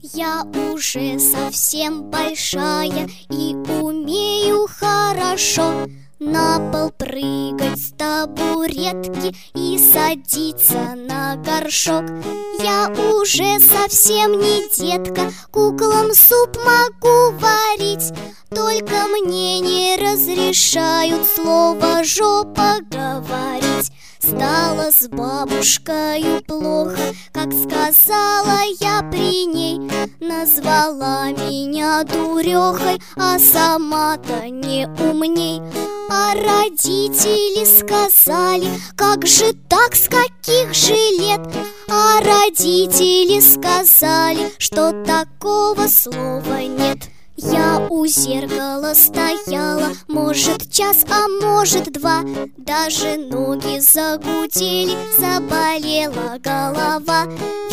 Я уже совсем большая и умею хорошо на пол прыгать с табуретки и садиться на горшок. Я уже совсем не детка, куклам суп могу варить, только мне не разрешают слово «жопа» говорить. Стало с бабушкою плохо, как сказала я при ней. Назвала меня дурехой, а сама-то не умней. А родители сказали: как же так, с каких же лет? А родители сказали, что такого слова нет. Я у зеркала стояла, может, час, а может, два. Даже ноги загудели, заболела голова.